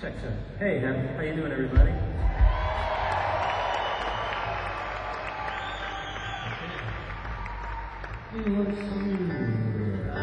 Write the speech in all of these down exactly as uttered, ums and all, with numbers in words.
Check, check. Hey, how, how you doing, everybody? You look so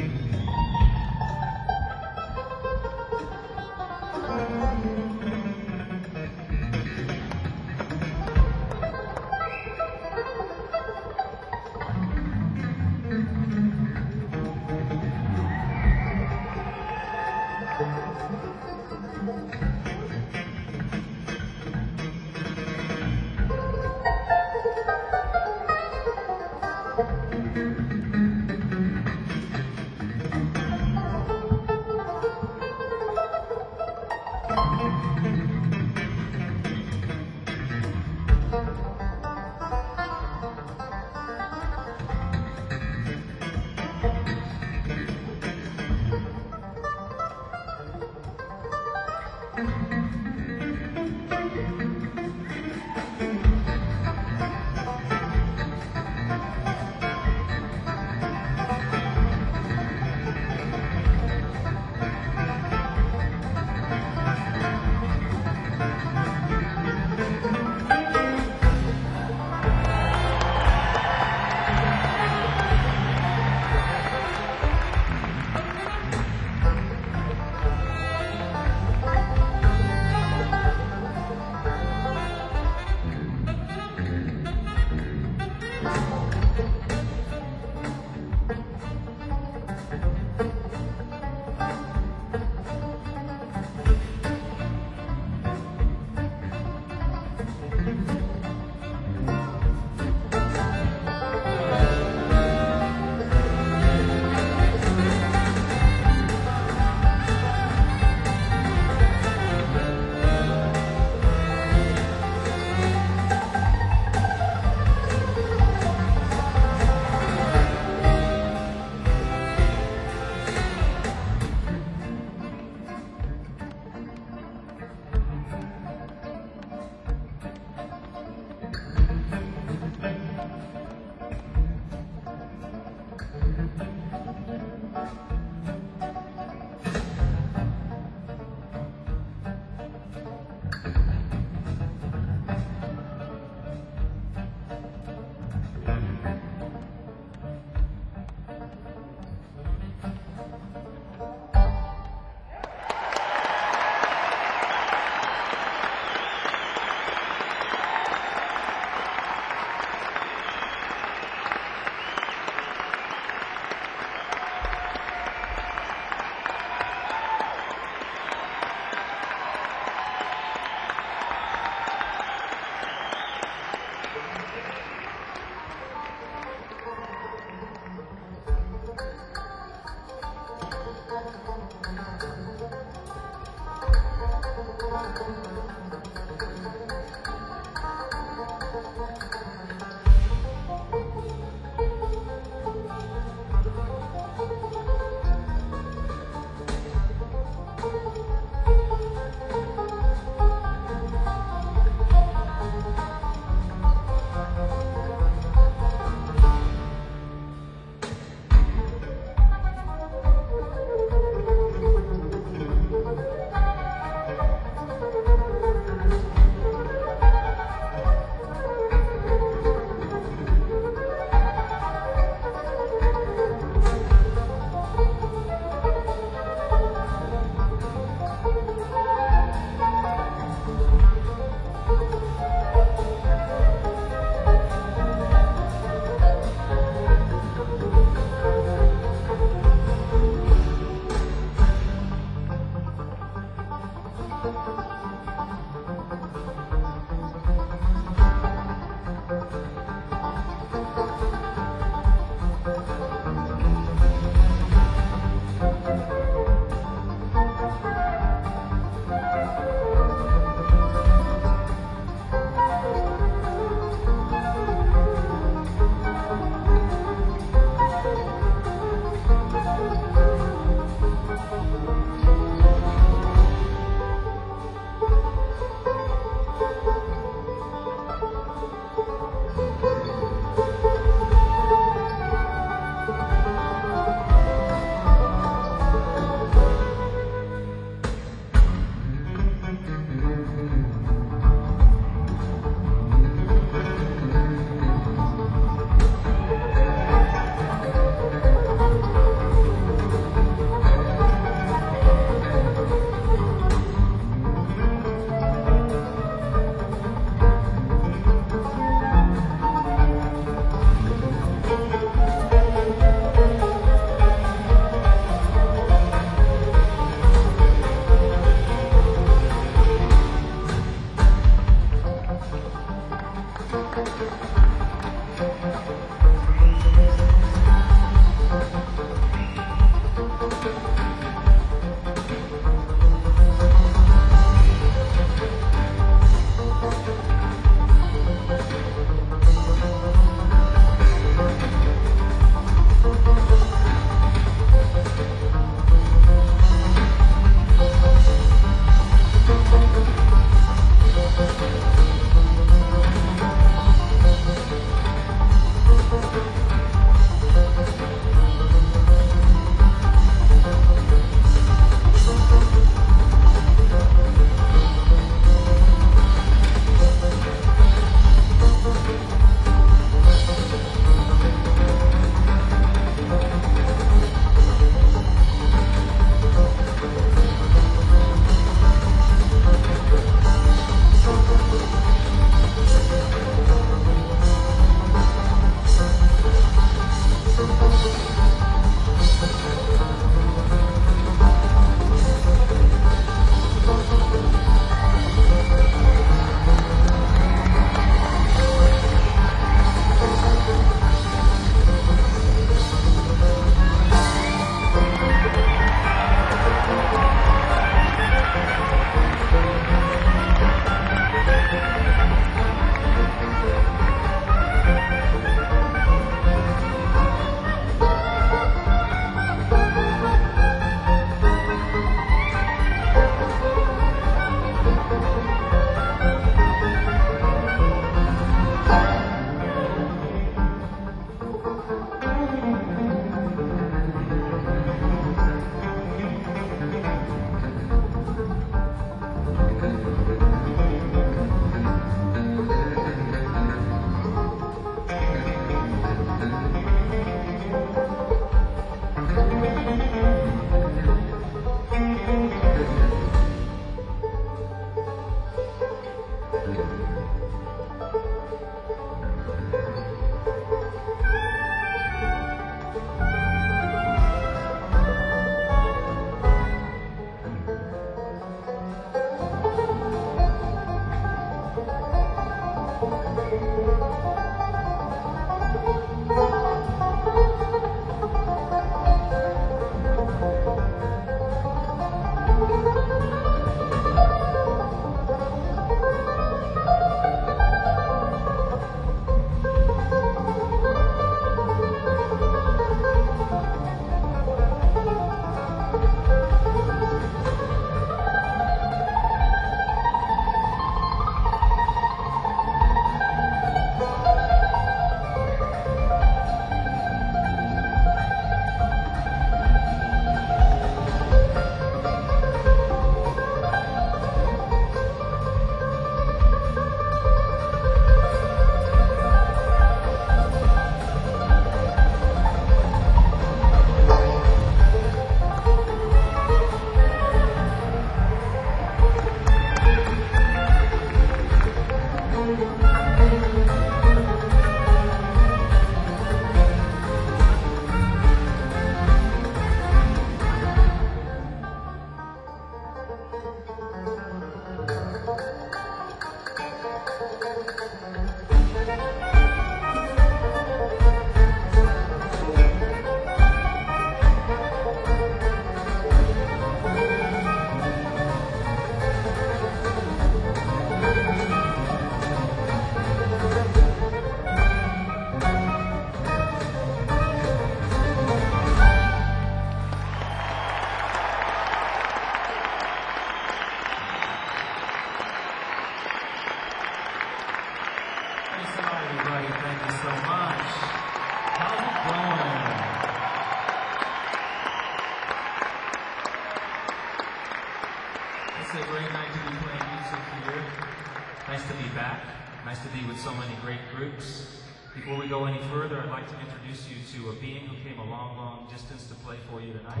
It's a great night to be playing music here. Nice to be back. Nice to be with so many great groups. Before we go any further, I'd like to introduce you to a being who came a long, long distance to play for you tonight.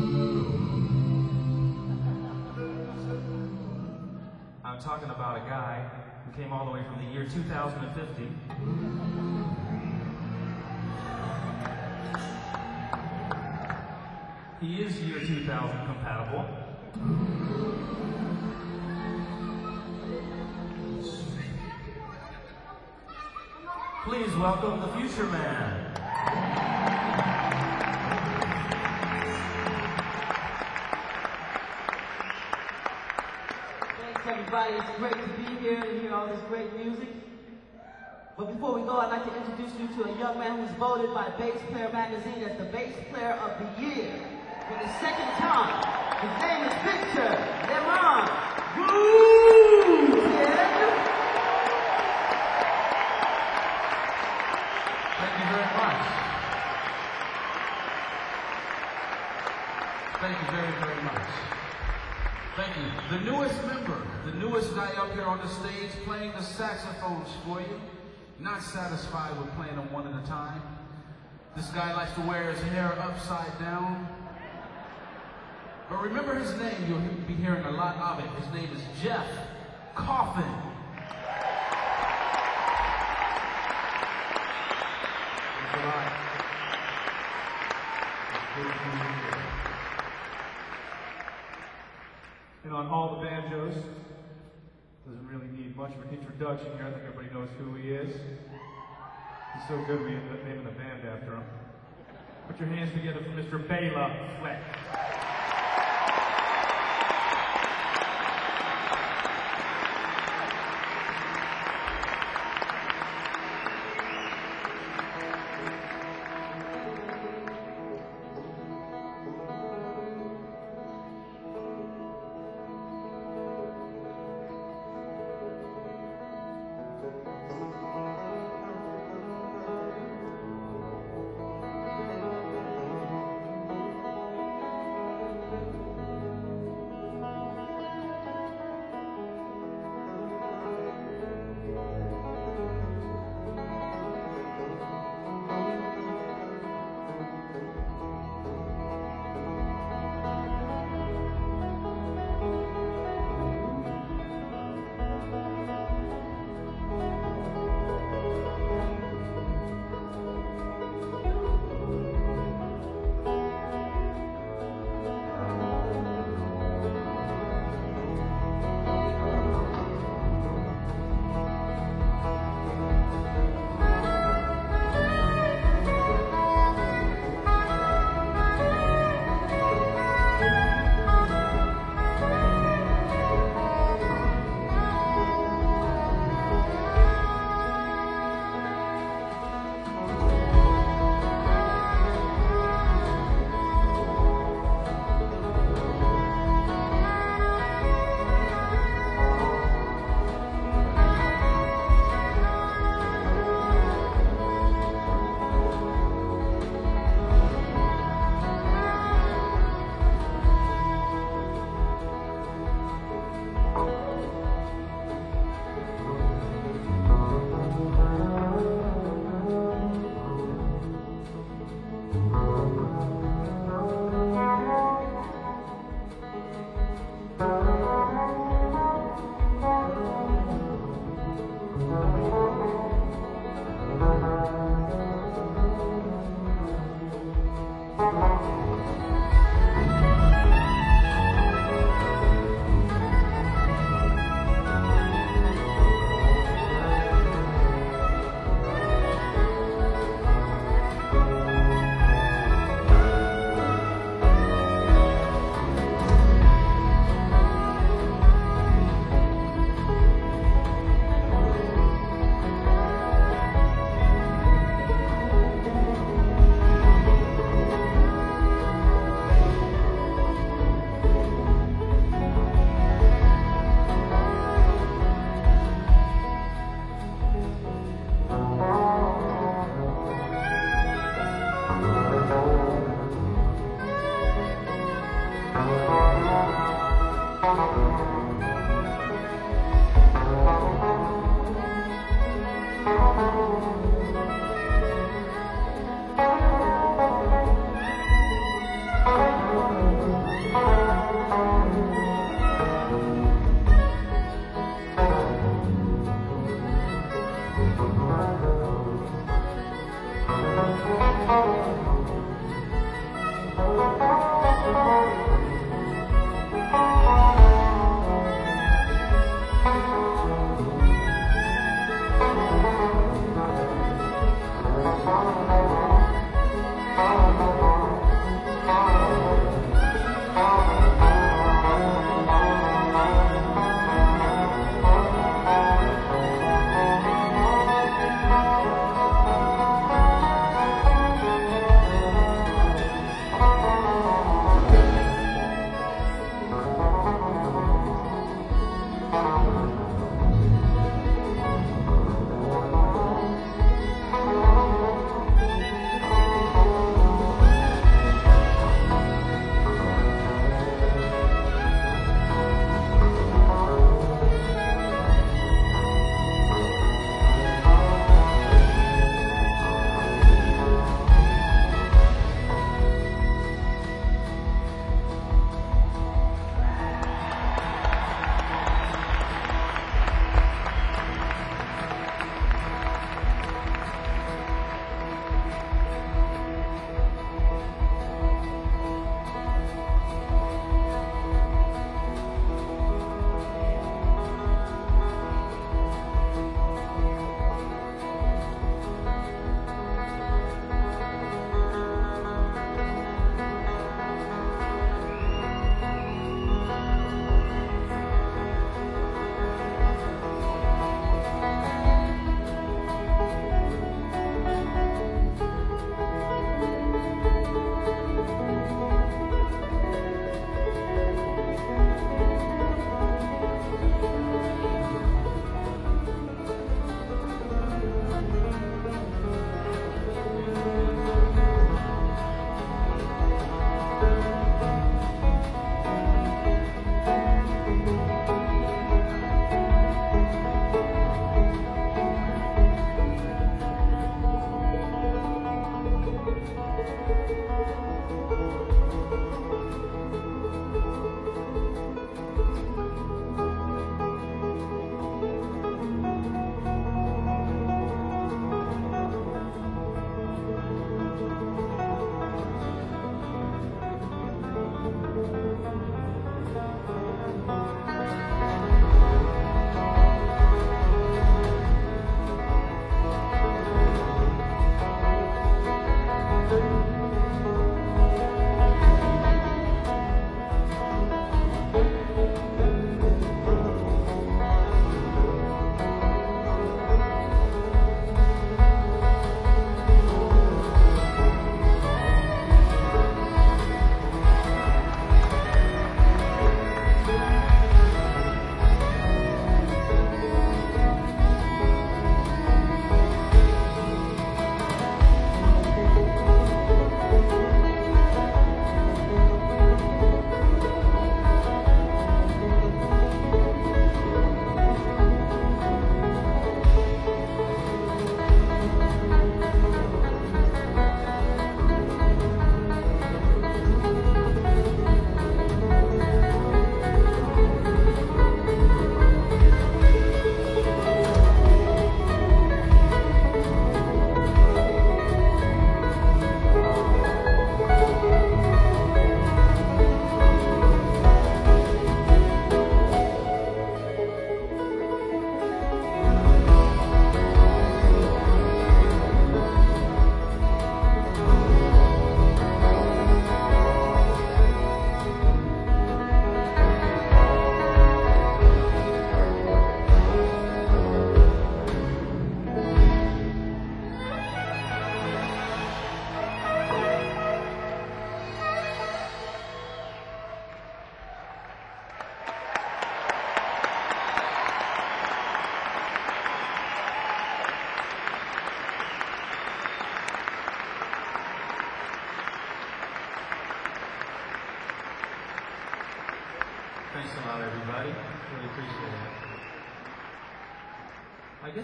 I'm talking about a guy who came all the way from the year two thousand fifty. He is year two thousand compatible. Please welcome the Future Man. Thanks everybody, it's great to be here and hear all this great music. But before we go, I'd like to introduce you to a young man who's voted by Bass Player Magazine as the Bass Player of the Year for the second time. His name is Victor Lemon. Woo! Thank you very much. Thank you very, very much. Thank you. The newest member, the newest guy up here on the stage playing the saxophones for you. Not satisfied with playing them one at a time. This guy likes to wear his hair upside down. But remember his name, you'll be hearing a lot of it. His name is Jeff Coffin. Thanks a lot. It's good to be here. And on all the banjos, doesn't really need much of an introduction here. I think everybody knows who he is. He's so good we ended up naming the band after him. Put your hands together for Mister Bela Fleck.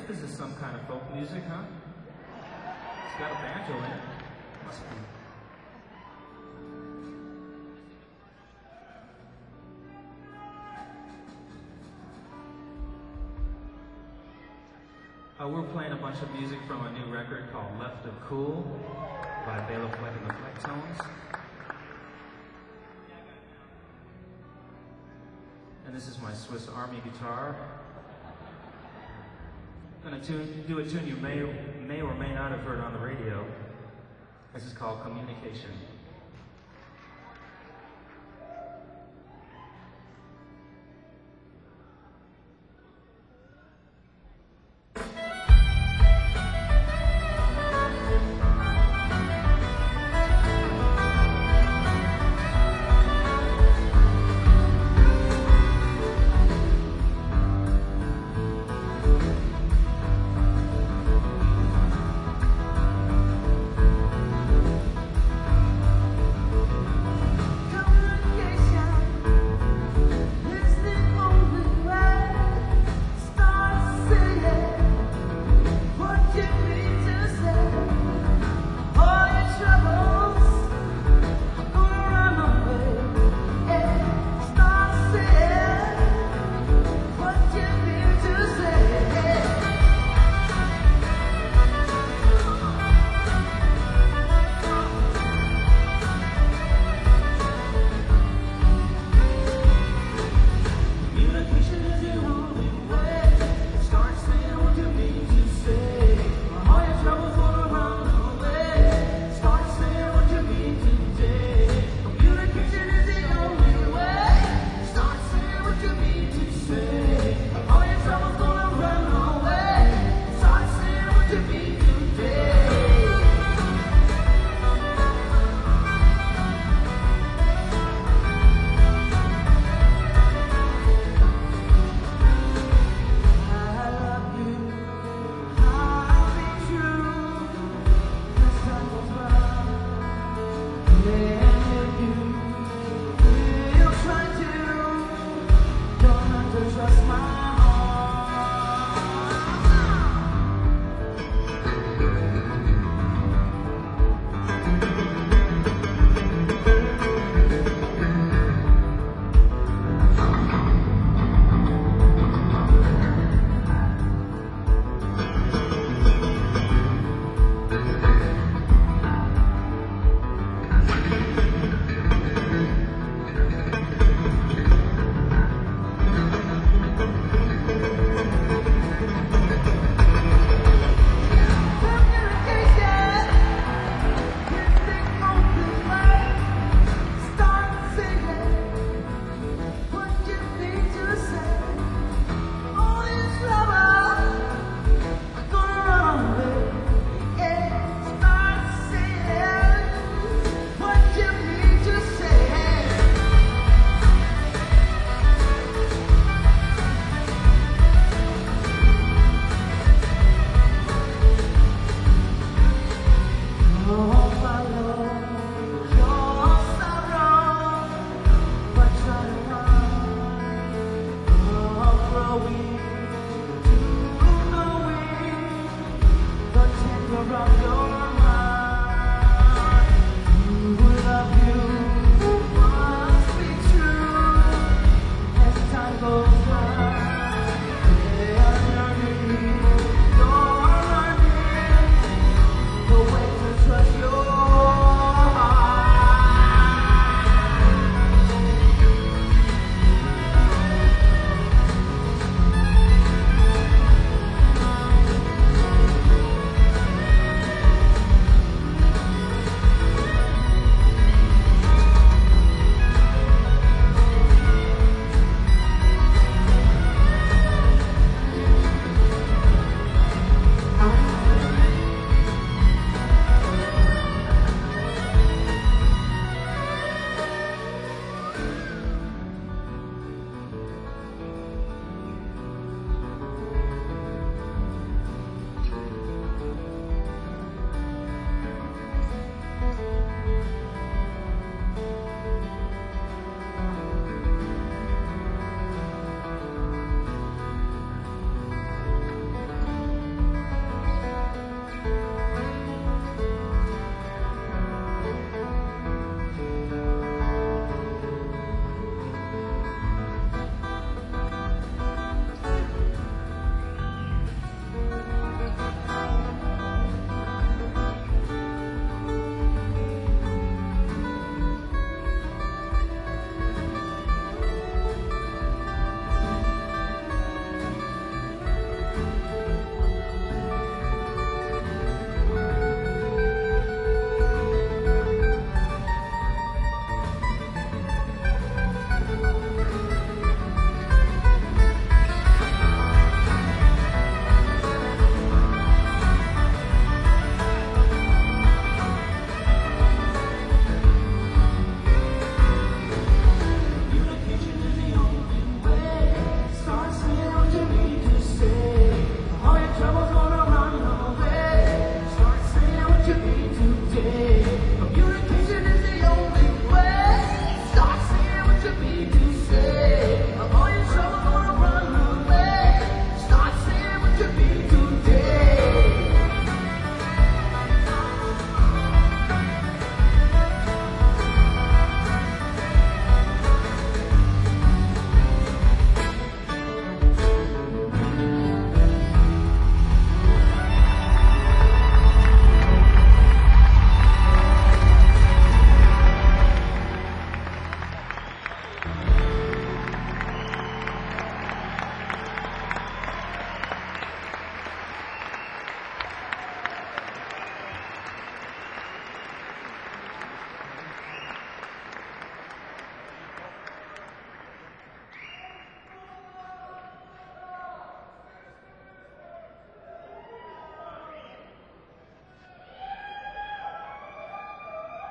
this is some kind of folk music, huh? It's got a banjo in it. Must be. Uh, we're playing a bunch of music from a new record called Left of Cool by Bela Fleck and the Flecktones. And this is my Swiss Army guitar. I'm going to tune, do a tune you may, may or may not have heard on the radio. This is called Communication.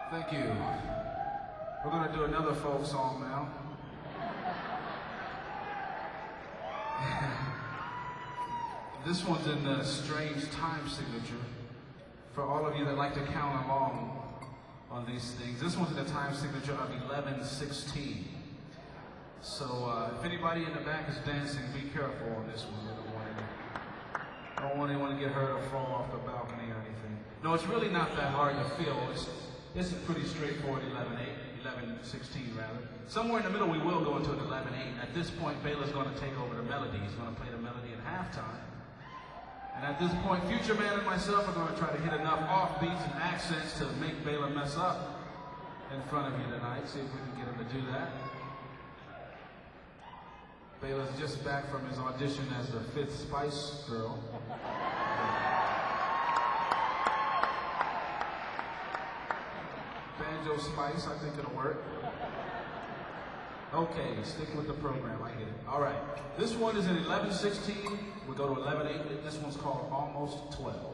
Thank you. We're going to do another folk song now. This one's in the strange time signature. For all of you that like to count along on these things, this one's in the time signature of eleven sixteen. So uh, if anybody in the back is dancing, be careful on this one. I don't want anyone, I don't want anyone to get hurt or fall off the balcony or anything. No, it's really not that hard to feel. It's, it's a pretty straightforward eleven eight, eleven sixteen rather. Somewhere in the middle we will go into an eleven eight. At this point, Bela's going to take over the melody. He's going to play the melody at halftime. And at this point, Future Man and myself are going to try to hit enough offbeats and accents to make Bela mess up in front of you tonight. See if we can get him to do that. Bela's just back from his audition as the fifth Spice Girl. Banjo Spice, I think it'll work. Okay, stick with the program, I get it. All right, this one is in eleven sixteen. We go to eleven eight. This one's called Almost twelve.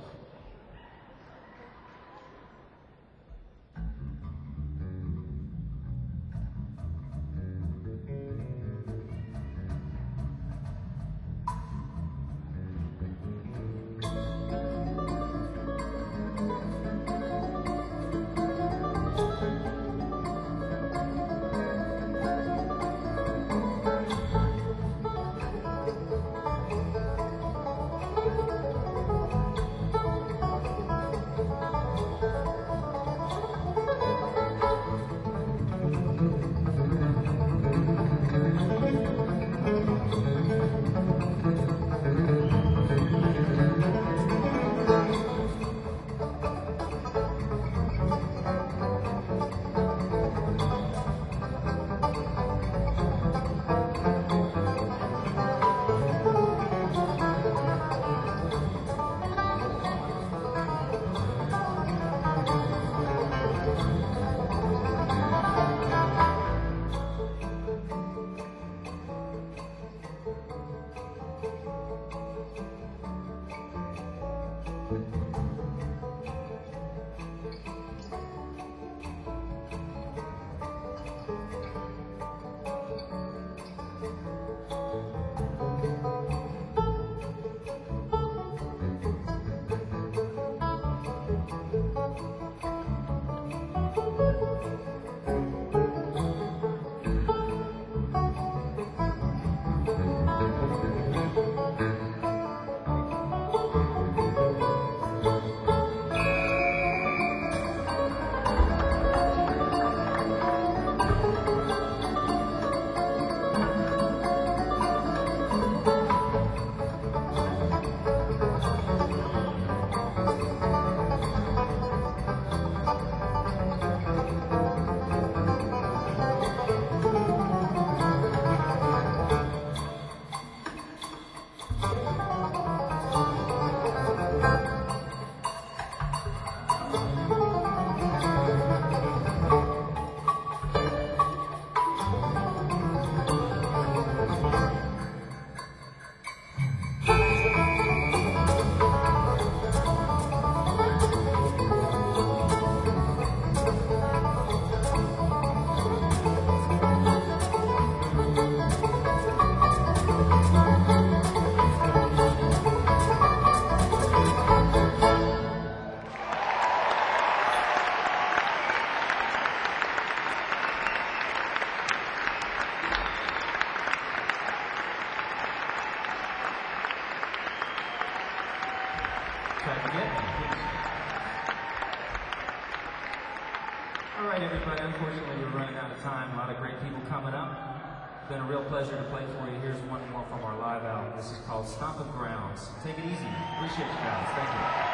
All right, everybody. Unfortunately, we're running out of time. A lot of great people coming up. It's been a real pleasure to play for you. Here's one more from our live album. This is called Stomping Grounds. Take it easy. Appreciate you guys. Thank you.